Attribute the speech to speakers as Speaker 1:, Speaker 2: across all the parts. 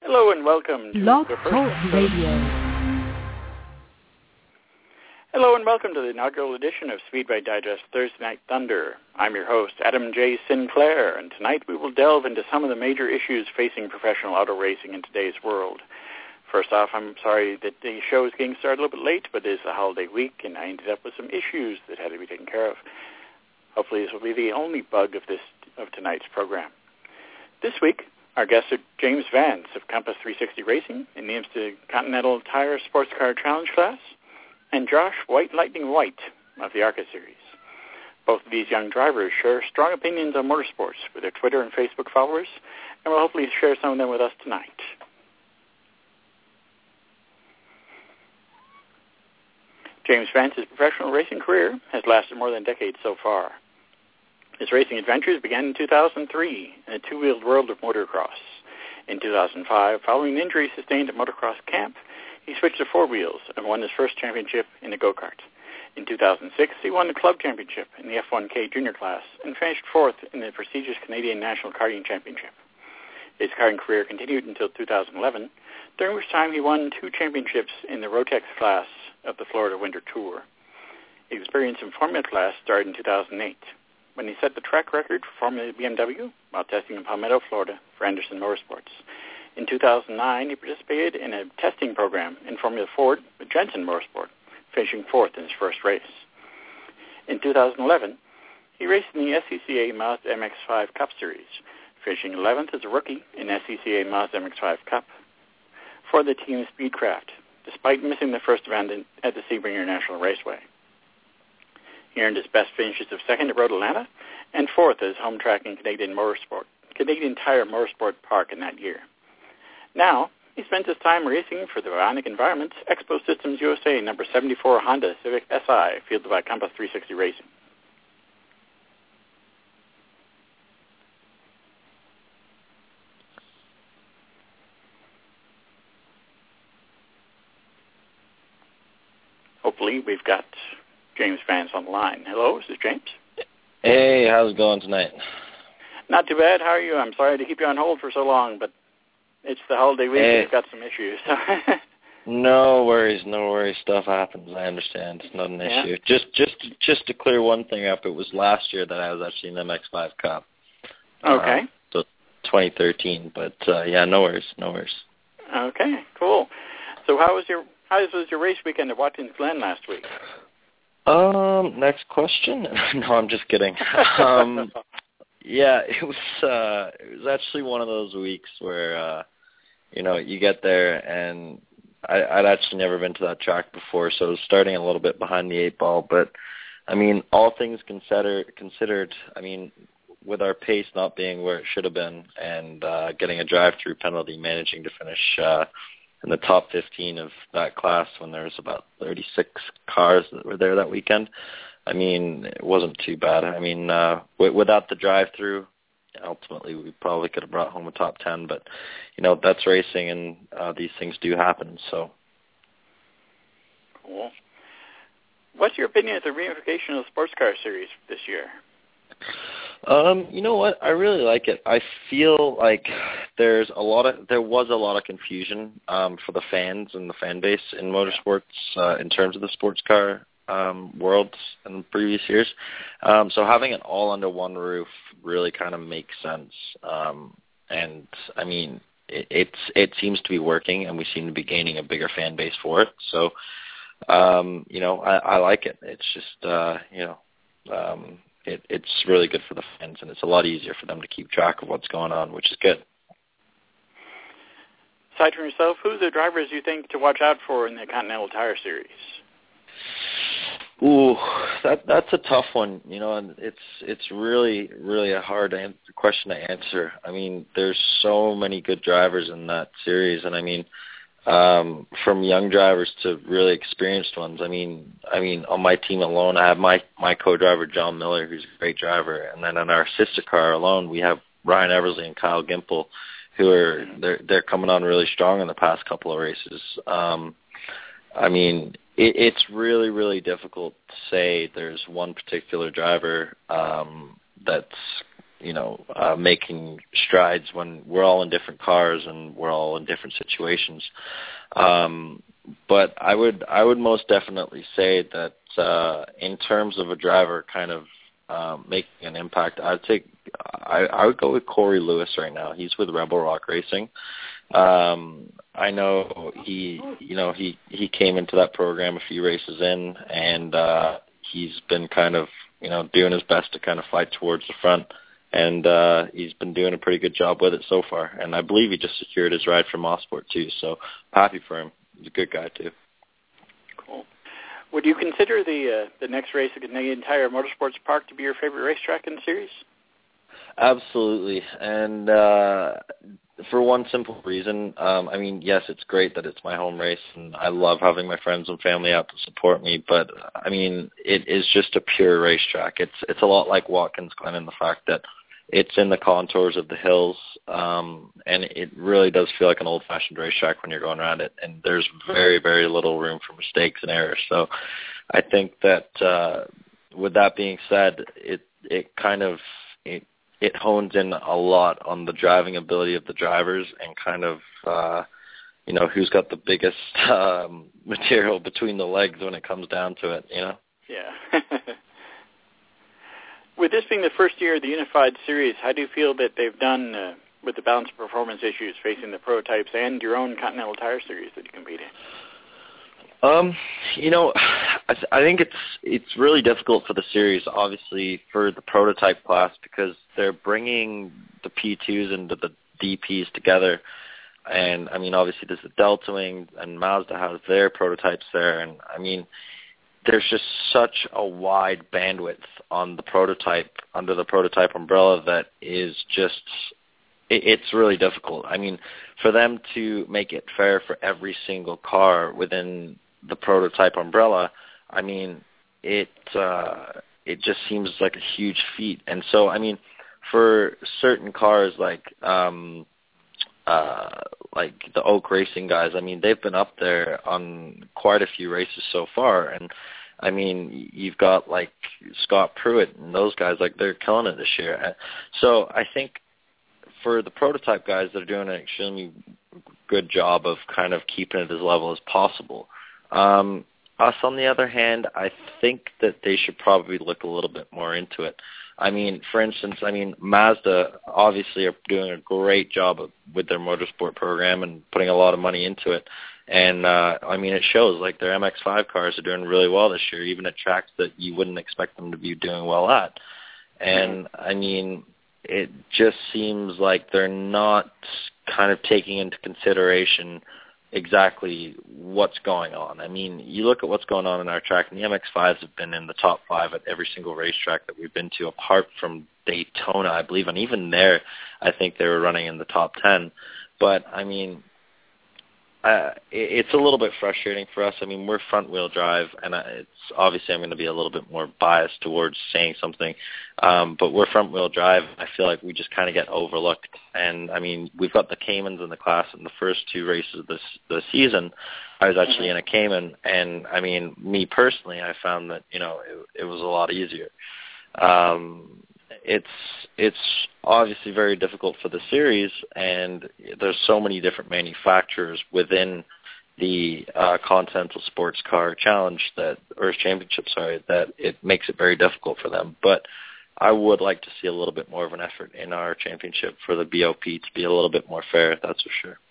Speaker 1: Hello and welcome to
Speaker 2: Blog
Speaker 1: the first
Speaker 2: Talk Radio.
Speaker 1: Hello and welcome to the inaugural edition of Speedway Digest Thursday Night Thunder. I'm your host, Adam J. Sinclair, and tonight we will delve into some of the major issues facing professional auto racing in today's world. First off, I'm sorry that the show is getting started a little bit late, but it is a holiday week, and I ended up with some issues that had to be taken care of. Hopefully this will be the only bug of tonight's program. This week, our guests are James Vance of Compass 360 Racing in the Intercontinental Tire Sports Car Challenge class, and Josh White Lightning White of the ARCA Series. Both of these young drivers share strong opinions on motorsports with their Twitter and Facebook followers, and will hopefully share some of them with us tonight. James Vance's professional racing career has lasted more than a decade so far. His racing adventures began in 2003 in a two-wheeled world of motocross. In 2005, following an injury sustained at motocross camp, he switched to four wheels and won his first championship in a go-kart. In 2006, he won the club championship in the F1K junior class and finished fourth in the prestigious Canadian National Karting Championship. His karting career continued until 2011, during which time he won two championships in the Rotex class of the Florida Winter Tour. His experience in Formula class started in 2008, when he set the track record for Formula BMW while testing in Palmetto, Florida for Anderson Motorsports. In 2009, he participated in a testing program in Formula Ford with Jensen Motorsport, finishing fourth in his first race. In 2011, he raced in the SCCA Mazda MX-5 Cup Series, finishing 11th as a rookie in SCCA Mazda MX-5 Cup for the team Speedcraft, despite missing the first event at the Sebring International Raceway. He earned his best finishes of second at Road Atlanta and fourth as home track in Canadian Tire Motorsport Park in that year. Now, he spends his time racing for the Bionic Environments Expo Systems USA number 74 Honda Civic Si, fielded by Compass 360 Racing. Hopefully, we've got James Vance on the line. Hello, is this James?
Speaker 3: Hey, how's it going tonight?
Speaker 1: Not too bad. How are you? I'm sorry to keep you on hold for so long, but it's the holiday week and we've got some issues.
Speaker 3: No worries. Stuff happens. I understand. It's not an issue. Just to clear one thing up, it was last year that I was actually in the MX-5 Cup.
Speaker 1: Okay.
Speaker 3: So 2013, but no worries.
Speaker 1: Okay, cool. So how was your race weekend at Watkins Glen last week?
Speaker 3: Next question. No, I'm just kidding. Yeah, it was actually one of those weeks where you get there, and I'd actually never been to that track before, so I was starting a little bit behind the eight ball. But I mean, all things considered, I mean, with our pace not being where it should have been, and getting a drive-through penalty, managing to finish in the top 15 of that class when there was about 36 cars that were there that weekend. I mean, it wasn't too bad. I mean, without the drive-through, ultimately we probably could have brought home a top 10, but, that's racing, and these things do happen, so.
Speaker 1: Cool. What's your opinion of the reunification of the Sports Car Series this year?
Speaker 3: You know what? I really like it. I feel like there was a lot of confusion for the fans and the fan base in motorsports in terms of the sports car worlds in previous years. So having it all under one roof really kind of makes sense. And I mean, it seems to be working, and we seem to be gaining a bigger fan base for it. So, I like it. It's just, it's really good for the fans, and it's a lot easier for them to keep track of what's going on, which is good.
Speaker 1: Aside from yourself, who are the drivers you think to watch out for in the Continental Tire Series?
Speaker 3: Ooh, that's a tough one, and it's really, really a hard question to answer. I mean, there's so many good drivers in that series, and I mean, from young drivers to really experienced ones. I mean, on my team alone, I have my co-driver John Miller, who's a great driver, and then in our sister car alone, we have Ryan Eversley and Kyle Gimple, who are they're coming on really strong in the past couple of races. I mean, it's really, really difficult to say there's one particular driver that's making strides when we're all in different cars and we're all in different situations. But I would most definitely say that in terms of a driver kind of making an impact, I would go with Corey Lewis right now. He's with Rebel Rock Racing. I know he came into that program a few races in, and he's been kind of doing his best to kind of fight towards the front, and he's been doing a pretty good job with it so far. And I believe he just secured his ride from Mosport too, so happy for him. He's a good guy too.
Speaker 1: Cool. Would you consider the next race at Canadian Tire Motorsports Park to be your favorite racetrack in the series?
Speaker 3: Absolutely, and for one simple reason. Yes, it's great that it's my home race, and I love having my friends and family out to support me, but, it is just a pure racetrack. It's a lot like Watkins Glen in the fact that it's in the contours of the hills, and it really does feel like an old-fashioned racetrack when you're going around it, and there's very, very little room for mistakes and errors. So I think that with that being said, it hones in a lot on the driving ability of the drivers and kind of, who's got the biggest material between the legs when it comes down to it,
Speaker 1: Yeah. With this being the first year of the Unified Series, how do you feel that they've done with the balance of performance issues facing the prototypes and your own Continental Tire Series that you compete in?
Speaker 3: I think it's really difficult for the series, obviously, for the prototype class because they're bringing the P2s and the DPs together. And, obviously there's the Delta Wing and Mazda has their prototypes there. And, there's just such a wide bandwidth on the prototype, under the prototype umbrella that is just, it's really difficult. For them to make it fair for every single car within the prototype umbrella, it just seems like a huge feat. And so, for certain cars like the Oak Racing guys, they've been up there on quite a few races so far. And, you've got like Scott Pruitt and those guys, they're killing it this year. So I think for the prototype guys, they're doing an extremely good job of kind of keeping it as level as possible. Us, on the other hand, I think that they should probably look a little bit more into it. For instance, Mazda obviously are doing a great job with their motorsport program and putting a lot of money into it. And, it shows, their MX-5 cars are doing really well this year, even at tracks that you wouldn't expect them to be doing well at. And, it just seems like they're not kind of taking into consideration exactly what's going on. You look at what's going on in our track, and the MX-5s have been in the top 5 at every single racetrack that we've been to, apart from Daytona, I believe, and even there, I think they were running in the top 10. But, it's a little bit frustrating for us. We're front-wheel drive, and it's obviously I'm going to be a little bit more biased towards saying something, but we're front-wheel drive. I feel like we just kind of get overlooked. And, we've got the Caymans in the class in the first 2 races of the season. I was actually in a Cayman, and, me personally, I found that, it was a lot easier. It's obviously very difficult for the series, and there's so many different manufacturers within the Continental Sports Car Challenge that it makes it very difficult for them. But I would like to see a little bit more of an effort in our championship for the BOP to be a little bit more fair, that's for sure.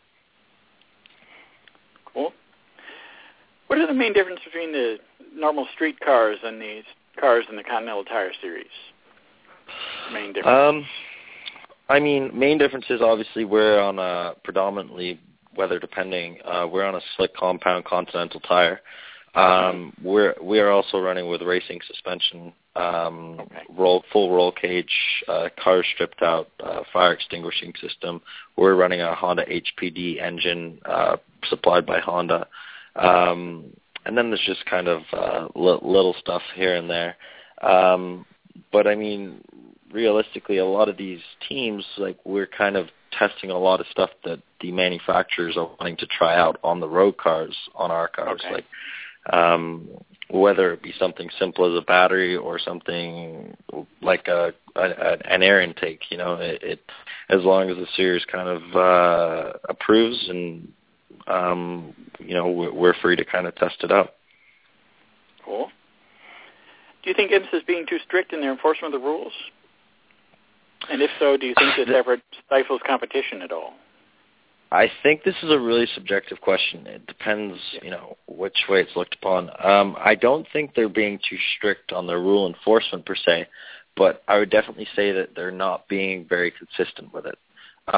Speaker 1: Cool. What are the main differences between the normal street cars and these cars in the Continental Tire Series? Main difference?
Speaker 3: Main difference is obviously we're on a predominantly weather depending. We're on a slick compound Continental tire. We are also running with racing suspension, full roll cage, cars stripped out, fire extinguishing system. We're running a Honda HPD engine supplied by Honda, and then there's just kind of little stuff here and there. But realistically, a lot of these teams, we're kind of testing a lot of stuff that the manufacturers are wanting to try out on the road cars, on our cars. whether it be something simple as a battery or something like an air intake. It as long as the series kind of approves, and we're free to kind of test it out.
Speaker 1: Cool. Do you think IMSA is being too strict in their enforcement of the rules? And if so, do you think this ever stifles competition at all?
Speaker 3: I think this is a really subjective question. It depends, which way it's looked upon. I don't think they're being too strict on their rule enforcement per se, but I would definitely say that they're not being very consistent with it.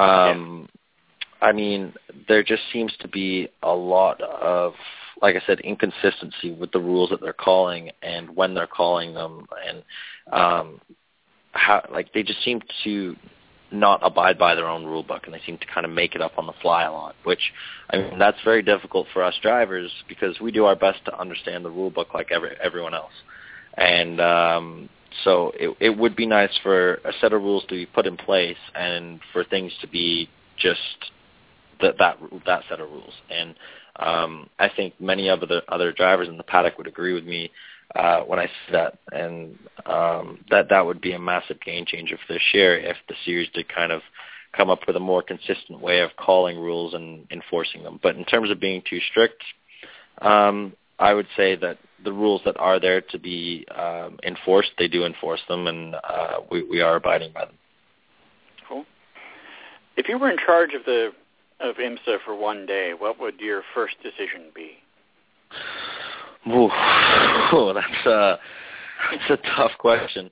Speaker 3: I mean, there just seems to be a lot of, like I said, inconsistency with the rules that they're calling and when they're calling them, and they just seem to not abide by their own rule book, and they seem to kind of make it up on the fly a lot, which, I mean, that's very difficult for us drivers because we do our best to understand the rule book like everyone else. And so it would be nice for a set of rules to be put in place and for things to be just that set of rules. And I think many of the other drivers in the paddock would agree with me when I say that, and that would be a massive game changer for this year if the series did kind of come up with a more consistent way of calling rules and enforcing them. But in terms of being too strict, I would say that the rules that are there to be enforced, they do enforce them, and we are abiding by them.
Speaker 1: Cool. If you were in charge of IMSA for one day, what would your first decision be?
Speaker 3: Ooh, that's a tough question.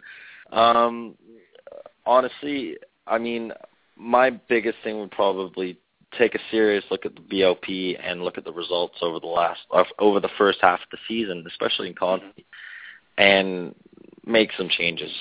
Speaker 3: Honestly, I mean, my biggest thing would probably take a serious look at the BOP and look at the results over the first half of the season, especially in Conti, and make some changes.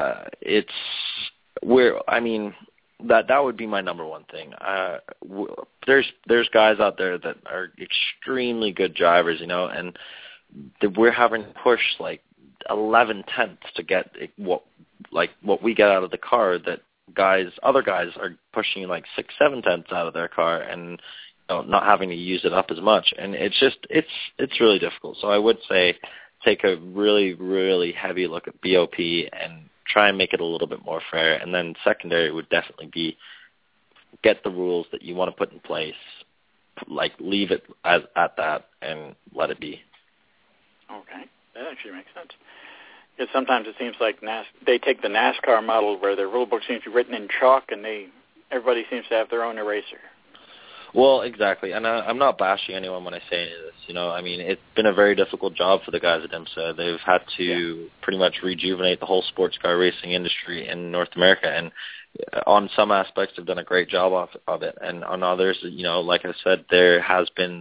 Speaker 3: That would be my number one thing. There's guys out there that are extremely good drivers, and we're having to push like 11 tenths to get what we get out of the car that other guys are pushing like 6-7 tenths out of their car and not having to use it up as much. And it's really difficult. So I would say take a really, really heavy look at BOP and try and make it a little bit more fair. And then secondary would definitely be get the rules that you want to put in place, like leave it at that and let it be.
Speaker 1: Okay, that actually makes sense. Because sometimes it seems like they take the NASCAR model where their rule book seems to be written in chalk, and everybody seems to have their own eraser.
Speaker 3: Well, exactly, and I'm not bashing anyone when I say any of this. I mean, it's been a very difficult job for the guys at IMSA. They've had to pretty much rejuvenate the whole sports car racing industry in North America, and on some aspects they've done a great job of it, and on others, like I said, there has been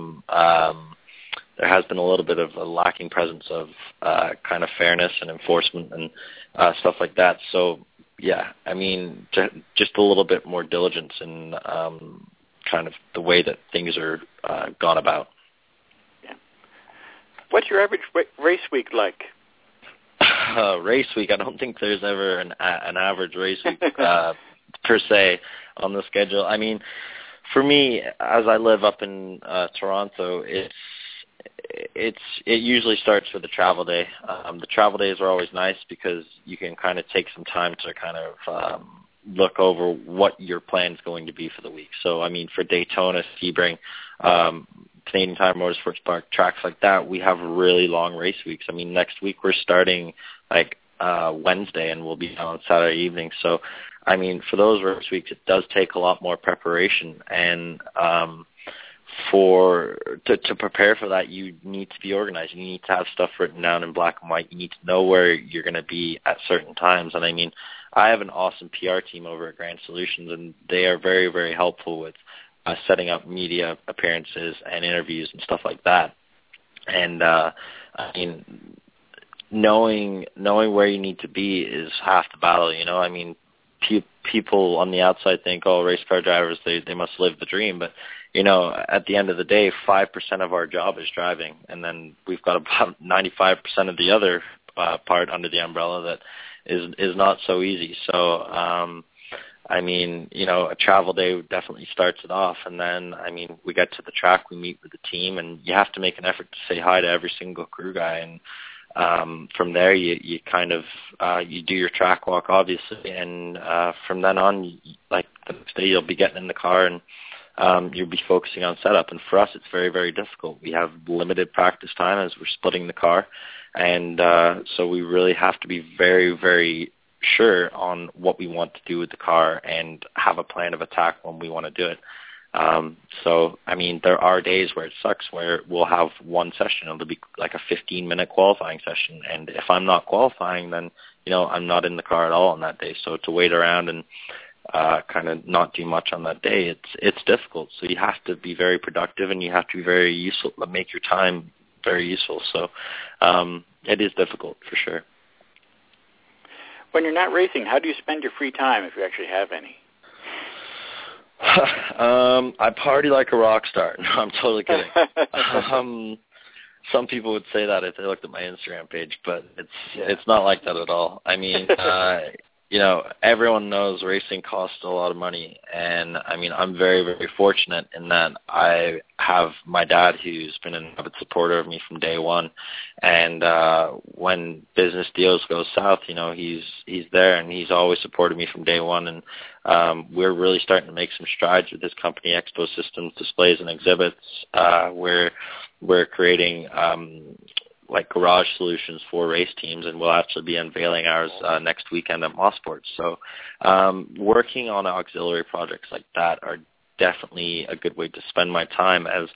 Speaker 3: a little bit of a lacking presence of kind of fairness and enforcement and stuff like that. So, yeah, I mean, just a little bit more diligence in kind of the way that things are gone about.
Speaker 1: Yeah. What's your average race week like?
Speaker 3: Race week, I don't think there's ever an average race week per se on the schedule. I mean, for me, as I live up in Toronto, it usually starts with a travel day. The travel days are always nice because you can kind of take some time to kind of look over what your plan is going to be for the week. So, I mean, for Daytona, Sebring, Canadian Tire Motorsports Park, tracks like that, we have really long race weeks. I mean, next week we're starting like Wednesday and we'll be done on Saturday evening. So, I mean, for those race weeks, it does take a lot more preparation, and to prepare for that, you need to be organized. You need to have stuff written down in black and white. You need to know where you're going to be at certain times. And I mean, I have an awesome PR team over at Grand Solutions, and they are very, very helpful with setting up media appearances and interviews and stuff like that. And I mean, knowing where you need to be is half the battle. I mean, people on the outside think, oh, race car drivers, they must live the dream. But, at the end of the day, 5% of our job is driving. And then we've got about 95% of the other part under the umbrella that is not so easy. So, I mean, a travel day definitely starts it off. And then, I mean, we get to the track, we meet with the team, and you have to make an effort to say hi to every single crew guy. And from there, you kind of, you do your track walk, obviously. And from then on, like the next day, you'll be getting in the car and you'll be focusing on setup. And for us, it's very, very difficult. We have limited practice time as we're splitting the car. And so we really have to be very, very sure on what we want to do with the car and have a plan of attack when we want to do it. So, I mean, there are days where it sucks, where we'll have one session. It'll be like a 15-minute qualifying session. And if I'm not qualifying, then, I'm not in the car at all on that day. So to wait around and kind of not do much on that day, it's difficult. So you have to be very productive and you have to be very useful, make your time very useful. So it is difficult for sure.
Speaker 1: When you're not racing, how do you spend your free time, if you actually have any?
Speaker 3: I party like a rock star. No, I'm totally kidding. Some people would say that if they looked at my Instagram page, but it's not like that at all. I mean, everyone knows racing costs a lot of money, and I mean, I'm very, very fortunate in that I have my dad who's been an avid supporter of me from day one, and when business deals go south, he's there, and he's always supported me from day one, and we're really starting to make some strides with this company, Expo Systems Displays and Exhibits. We're creating like garage solutions for race teams, and we'll actually be unveiling ours next weekend at Mossports. So working on auxiliary projects like that are definitely a good way to spend my time, as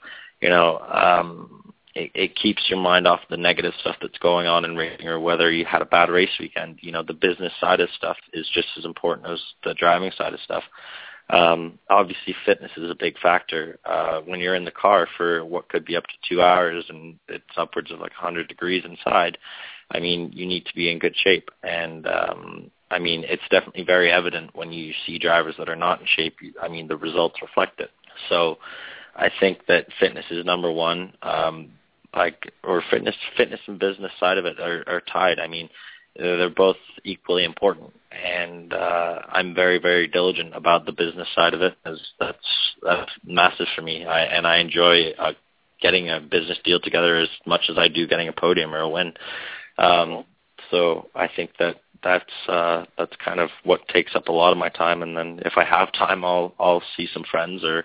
Speaker 3: it keeps your mind off the negative stuff that's going on in racing, or whether you had a bad race weekend. The business side of stuff is just as important as the driving side of stuff. Obviously fitness is a big factor. When you're in the car for what could be up to 2 hours and it's upwards of like 100 degrees inside, I mean, you need to be in good shape. And, I mean, it's definitely very evident when you see drivers that are not in shape. I mean, the results reflect it. So I think that fitness is number one, fitness and business side of it are tied. I mean, they're both equally important, and I'm very, very diligent about the business side of it, as that's massive for me. I enjoy getting a business deal together as much as I do getting a podium or a win. So I think that's kind of what takes up a lot of my time. And then if I have time, I'll see some friends or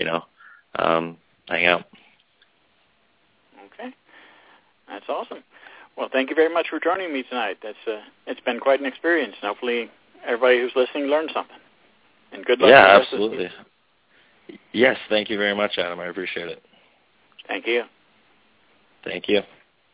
Speaker 3: hang out.
Speaker 1: Okay, that's awesome. Well, thank you very much for joining me tonight. It's been quite an experience, and hopefully everybody who's listening learned something. And good luck.
Speaker 3: Yeah, absolutely. Yes, thank you very much, Adam. I appreciate it.
Speaker 1: Thank you.
Speaker 3: Thank you.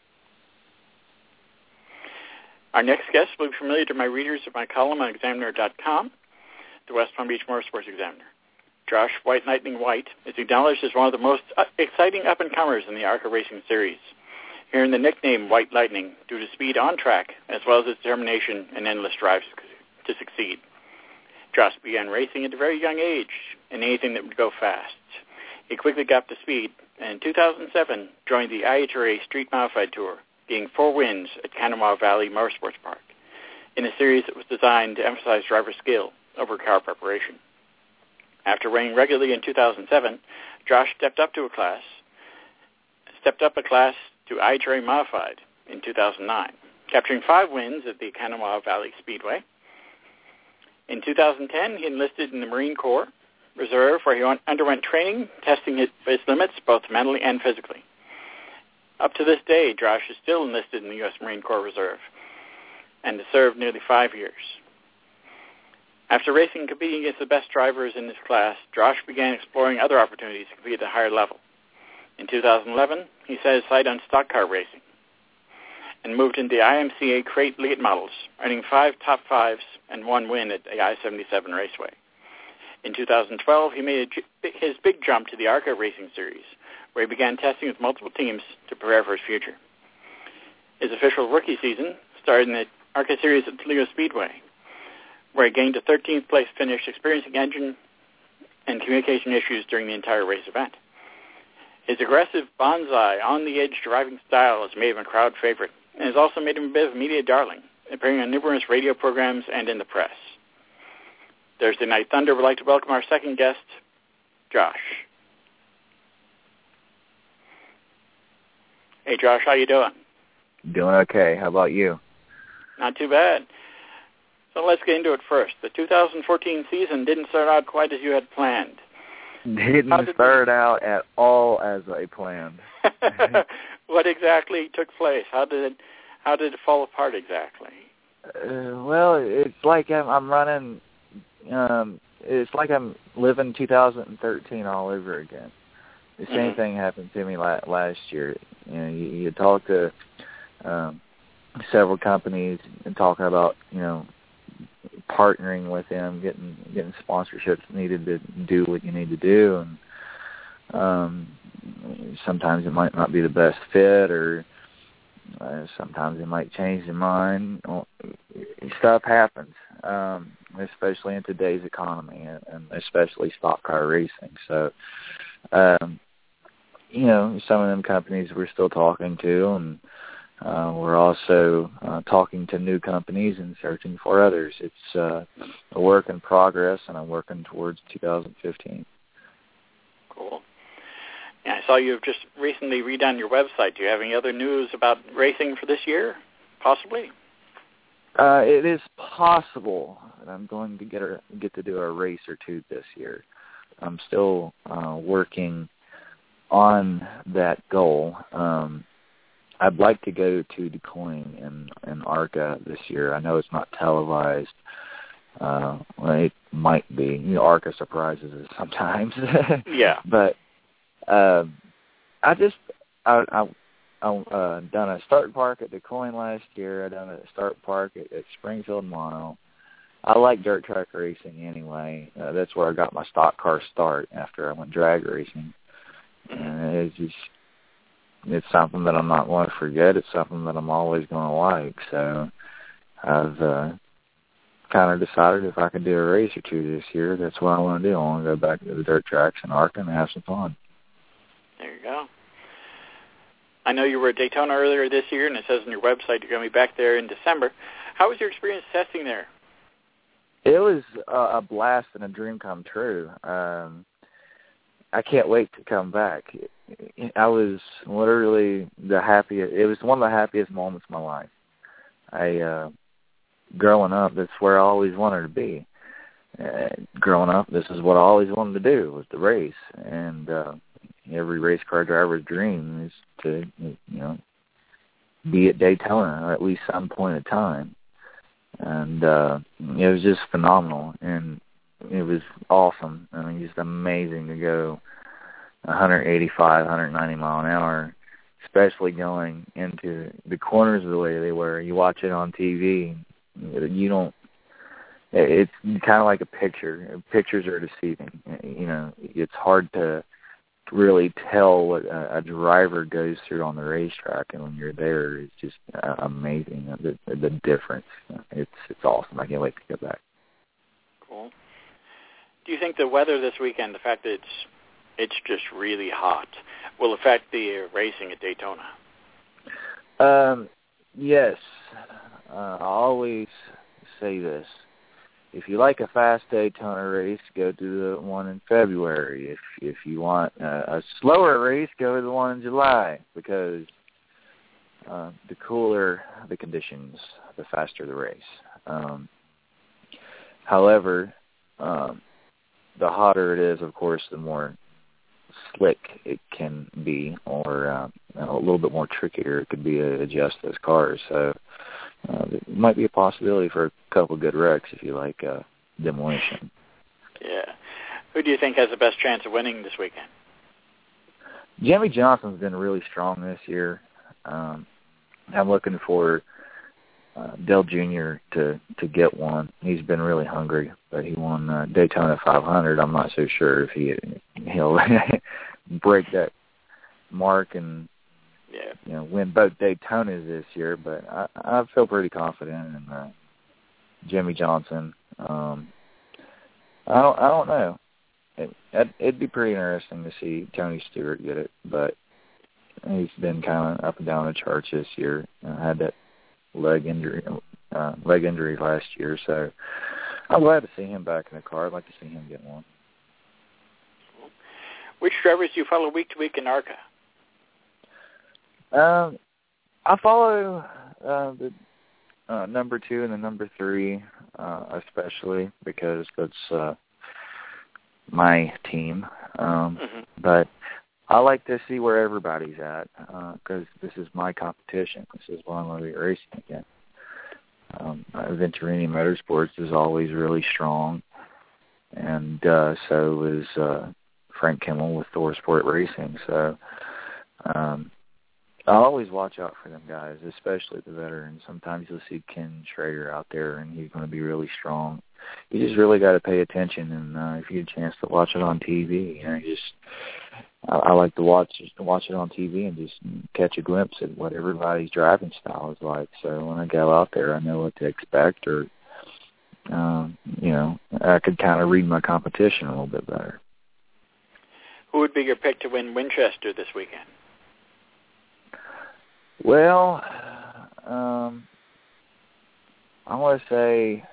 Speaker 1: Our next guest will be familiar to my readers of my column on Examiner.com, the West Palm Beach Motorsports Examiner. Josh White Lightning White is acknowledged as one of the most exciting up-and-comers in the ARCA Racing Series. Hearing the nickname White Lightning due to speed on track, as well as its determination and endless drives to succeed. Josh began racing at a very young age in anything that would go fast. He quickly got up to speed, and in 2007 joined the IHRA Street Modified Tour, getting 4 wins at Kanawha Valley Motorsports Park, in a series that was designed to emphasize driver skill over car preparation. After running regularly in 2007, Josh stepped up a class to IHRA Modified in 2009, capturing 5 wins at the Kanawha Valley Speedway. In 2010, he enlisted in the Marine Corps Reserve, where he underwent training, testing his limits both mentally and physically. Up to this day, Josh is still enlisted in the U.S. Marine Corps Reserve and has served nearly 5 years. After racing and competing against the best drivers in his class, Josh began exploring other opportunities to compete at a higher level. In 2011, he set his sight on stock car racing and moved into the IMCA Crate Late Models, earning 5 top 5s and 1 win at the I-77 Raceway. In 2012, he made his big jump to the ARCA Racing Series, where he began testing with multiple teams to prepare for his future. His official rookie season started in the ARCA Series at Toledo Speedway, where he gained a 13th place finish, experiencing engine and communication issues during the entire race event. His aggressive bonsai, on-the-edge driving style has made him a crowd favorite and has also made him a bit of a media darling, appearing on numerous radio programs and in the press. Thursday Night Thunder would like to welcome our second guest, Josh. Hey, Josh, how you doing?
Speaker 2: Doing okay. How about you?
Speaker 1: Not too bad. So let's get into it first. The 2014 season didn't start out quite as you had planned.
Speaker 2: Didn't start out at all as I planned.
Speaker 1: What exactly took place? How did it fall apart exactly?
Speaker 2: Well, it's like I'm running. It's like I'm living 2013 all over again. The same thing happened to me last year. You know, you talk to several companies and talking about, you know, partnering with them, getting sponsorships needed to do what you need to do, and sometimes it might not be the best fit, or sometimes they might change their mind. Stuff happens, especially in today's economy, and especially stock car racing. So, you know, some of them companies we're still talking to, and we're also talking to new companies and searching for others. It's a work in progress, and I'm working towards 2015.
Speaker 1: Cool. Yeah, I saw you've just recently redone your website. Do you have any other news about racing for this year, possibly?
Speaker 2: It is possible that I'm going to get to do a race or two this year. I'm still working on that goal. I'd like to go to DuQuoin and ARCA this year. I know it's not televised. Well, it might be. You know, ARCA surprises us sometimes.
Speaker 1: Yeah.
Speaker 2: But I've done a start park at DuQuoin last year. I've done a start park at Springfield Mono. I like dirt track racing anyway. That's where I got my stock car start after I went drag racing. And it's something that I'm not going to forget. It's something that I'm always going to like. So I've kind of decided if I can do a race or two this year, that's what I want to do. I want to go back to the dirt tracks in ARCA and have some fun.
Speaker 1: There you go. I know you were at Daytona earlier this year, and it says on your website you're going to be back there in December. How was your experience testing there?
Speaker 2: It was a blast and a dream come true. I can't wait to come back. I was literally the happiest. It was one of the happiest moments of my life. Growing up, that's where I always wanted to be. Growing up, this is what I always wanted to do, was to race. And every race car driver's dream is to, you know, be at Daytona, or at least some point in time. And it was just phenomenal, and it was awesome. I mean, just amazing to go 185, 190 mile an hour, especially going into the corners the way they were. You watch it on TV, you don't. It's kind of like a picture. Pictures are deceiving. You know, it's hard to really tell what a driver goes through on the racetrack, and when you're there, it's just amazing. The difference. It's awesome. I can't wait to get back.
Speaker 1: Cool. Do you think the weather this weekend, the fact that it's just really hot, will affect the racing at Daytona?
Speaker 2: Yes. I always say this. If you like a fast Daytona race, go to the one in February. If you want a slower race, go to the one in July, because the cooler the conditions, the faster the race. However, the hotter it is, of course, the more slick it can be, or a little bit more trickier it could be to adjust those cars. So it might be a possibility for a couple good wrecks if you like demolition.
Speaker 1: Yeah. Who do you think has the best chance of winning this weekend?
Speaker 2: Jimmie Johnson's been really strong this year. I'm looking for Dale Jr. to get one. He's been really hungry, but he won Daytona 500. I'm not so sure if he'll break that mark and win both Daytonas this year. But I feel pretty confident in Jimmie Johnson. I don't know. It'd be pretty interesting to see Tony Stewart get it, but he's been kind of up and down the charts this year. Had that leg injury last year, so I'm glad to see him back in the car. I'd like to see him get one.
Speaker 1: Which drivers do you follow week to week in ARCA?
Speaker 2: I follow the number 2 and the number 3, especially because that's my team. But I like to see where everybody's at because this is my competition. This is what I'm going to be racing against. Venturini Motorsports is always really strong, and so is Frank Kimmel with Thor Sport Racing. So I always watch out for them guys, especially the veterans. Sometimes you'll see Ken Schrader out there, and he's going to be really strong. You just really got to pay attention, and if you get a chance to watch it on TV, I like to watch it on TV and just catch a glimpse at what everybody's driving style is like. So when I go out there, I know what to expect, or I could kind of read my competition a little bit better.
Speaker 1: Who would be your pick to win Winchester this weekend?
Speaker 2: Well, I want to say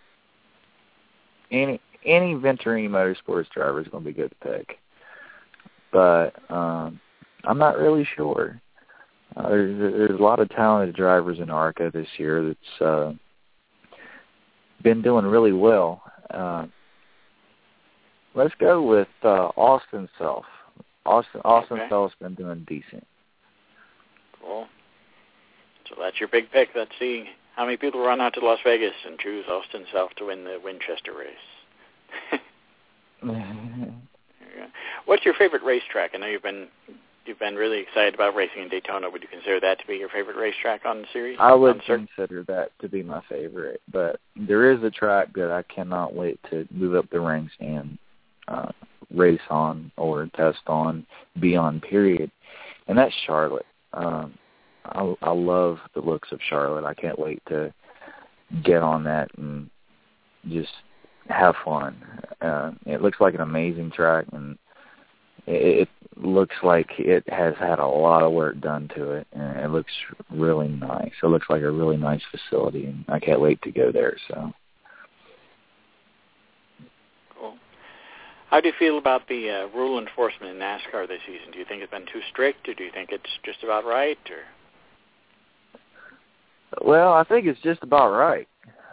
Speaker 2: any Venturini Motorsports driver is going to be good to pick, but I'm not really sure. There's a lot of talented drivers in ARCA this year that's been doing really well. Let's go with Austin Self. Austin Self's been doing decent.
Speaker 1: Cool. So that's your big pick. Let's see how many people run out to Las Vegas and choose Austin Self to win the Winchester race. What's your favorite racetrack? I know you've been really excited about racing in Daytona. Would you consider that to be your favorite racetrack on the series?
Speaker 2: I would consider that to be my favorite, but there is a track that I cannot wait to move up the ranks and race on or test on, be on, period, and that's Charlotte. I love the looks of Charlotte. I can't wait to get on that and just have fun. It looks like an amazing track, and it looks like it has had a lot of work done to it, and it looks really nice. It looks like a really nice facility, and I can't wait to go there. So,
Speaker 1: cool. How do you feel about the rule enforcement in NASCAR this season? Do you think it's been too strict, or do you think it's just about right? Or?
Speaker 2: Well, I think it's just about right.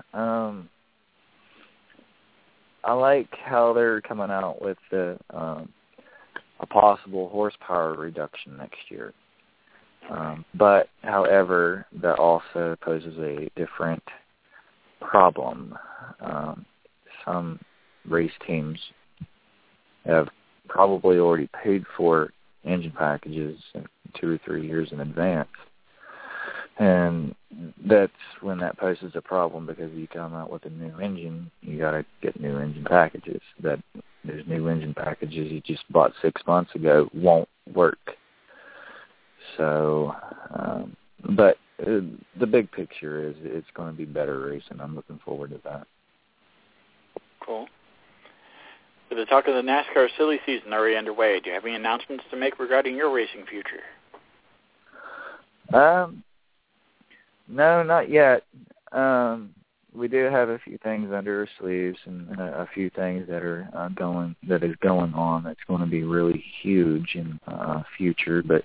Speaker 2: I like how they're coming out with a possible horsepower reduction next year. But, however, that also poses a different problem. Some race teams have probably already paid for engine packages 2 or 3 years in advance. And that's when that poses a problem, because you come out with a new engine, you got to get new engine packages. Those new engine packages you just bought 6 months ago won't work. So, but the big picture is it's going to be better racing. I'm looking forward to that.
Speaker 1: Cool. With the talk of the NASCAR silly season already underway, do you have any announcements to make regarding your racing future?
Speaker 2: No, not yet. We do have a few things under our sleeves, and a few things that is going on that's going to be really huge in future. But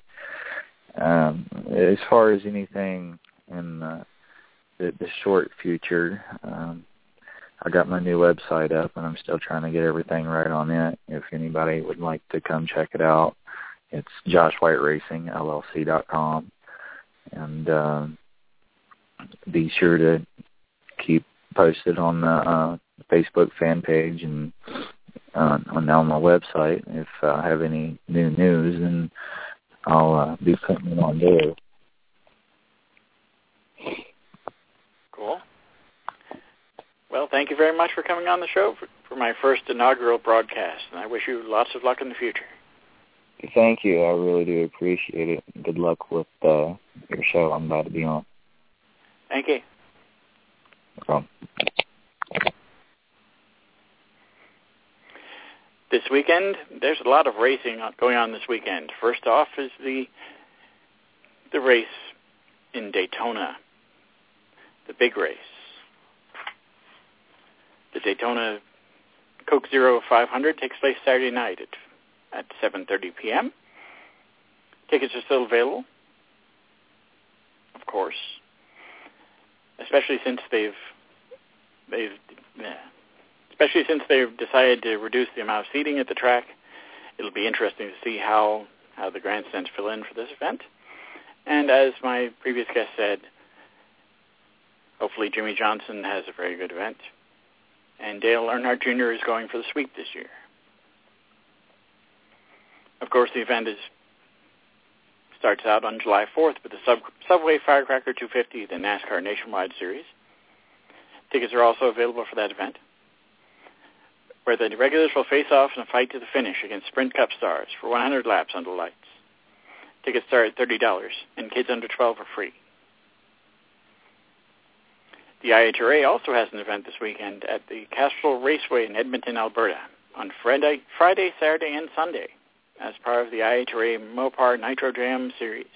Speaker 2: as far as anything in the short future, I got my new website up, and I'm still trying to get everything right on it. If anybody would like to come check it out, it's JoshWhiteRacingLLC.com, and be sure to keep posted on the Facebook fan page and on my website. If I have any new news, then I'll be putting it on there.
Speaker 1: Cool. Well, thank you very much for coming on the show for my first inaugural broadcast, and I wish you lots of luck in the future.
Speaker 2: Thank you. I really do appreciate it. Good luck with your show I'm about to be on.
Speaker 1: Thank you.
Speaker 2: No problem.
Speaker 1: This weekend, there's a lot of racing going on this weekend. First off is the race in Daytona, the big race. The Daytona Coke Zero 500 takes place Saturday night at 7:30 p.m. Tickets are still available, of course, especially since they've decided to reduce the amount of seating at the track. It'll be interesting to see how the grandstands fill in for this event. And as my previous guest said, hopefully Jimmy Johnson has a very good event. And Dale Earnhardt Jr. is going for the sweep this year. Of course, the event starts out on July 4th with the Subway Firecracker 250, the NASCAR Nationwide Series. Tickets are also available for that event, where the regulars will face off in a fight to the finish against Sprint Cup stars for 100 laps under lights. Tickets start at $30, and kids under 12 are free. The IHRA also has an event this weekend at the Castrol Raceway in Edmonton, Alberta, on Friday, Saturday, and Sunday, as part of the IHRA Mopar Nitro Jam Series.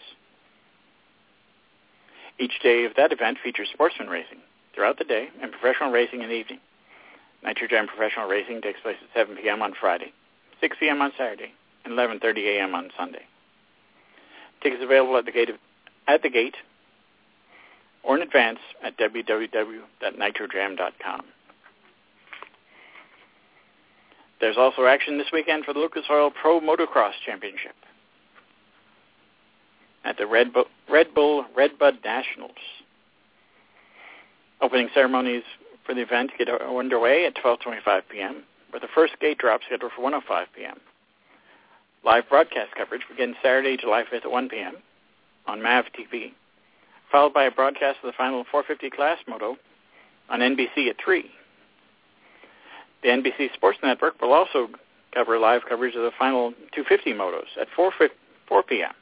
Speaker 1: Each day of that event features sportsman racing throughout the day and professional racing in the evening. Nitro Jam Professional Racing takes place at 7 p.m. on Friday, 6 p.m. on Saturday, and 11:30 a.m. on Sunday. Tickets available at the gate or in advance at www.nitrojam.com. There's also action this weekend for the Lucas Oil Pro Motocross Championship at the Red Bull Redbud Nationals. Opening ceremonies for the event get underway at 12:25 p.m., with the first gate drop scheduled for 1:05 p.m. Live broadcast coverage begins Saturday, July 5th at 1 p.m. on MAV TV, followed by a broadcast of the final 450 Class Moto on NBC at 3. The NBC Sports Network will also cover live coverage of the final 250 Motos at 4 p.m.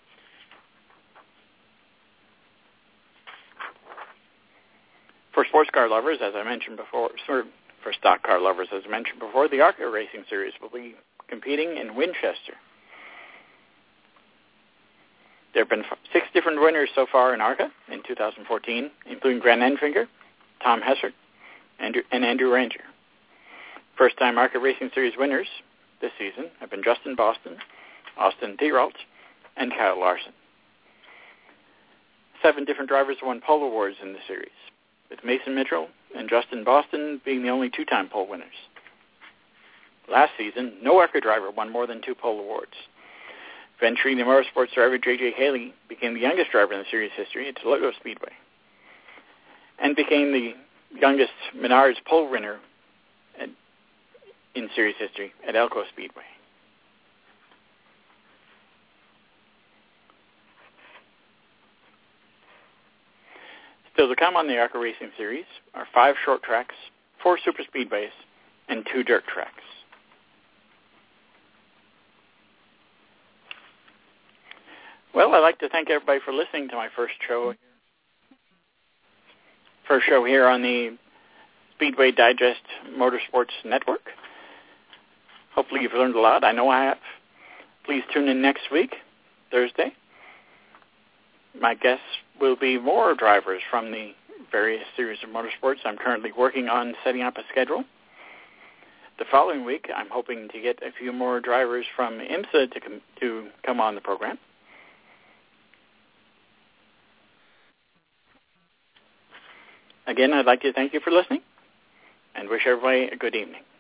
Speaker 1: For sports car lovers, as I mentioned before, for stock car lovers, as I mentioned before, the ARCA Racing Series will be competing in Winchester. There have been 6 different winners so far in ARCA in 2014, including Grant Enfinger, Tom Hessert, and Andrew Ranger. First-time ARCA Racing Series winners this season have been Justin Boston, Austin Thieralt, and Kyle Larson. 7 different drivers won pole awards in the series, with Mason Mitchell and Justin Boston being the only 2-time pole winners. Last season, no ARCA driver won more than 2 pole awards. Venturini Motorsports driver J.J. Haley became the youngest driver in the series history at Toledo Speedway, and became the youngest Menards pole winner in series history at Elko Speedway. Still to come on the ARCA Racing Series are 5 short tracks, 4 super speedways, and 2 dirt tracks. Well, I'd like to thank everybody for listening to my first show here on the Speedway Digest Motorsports Network. Hopefully you've learned a lot. I know I have. Please tune in next week, Thursday. My guests will be more drivers from the various series of motorsports. I'm currently working on setting up a schedule. The following week, I'm hoping to get a few more drivers from IMSA to come on the program. Again, I'd like to thank you for listening and wish everybody a good evening.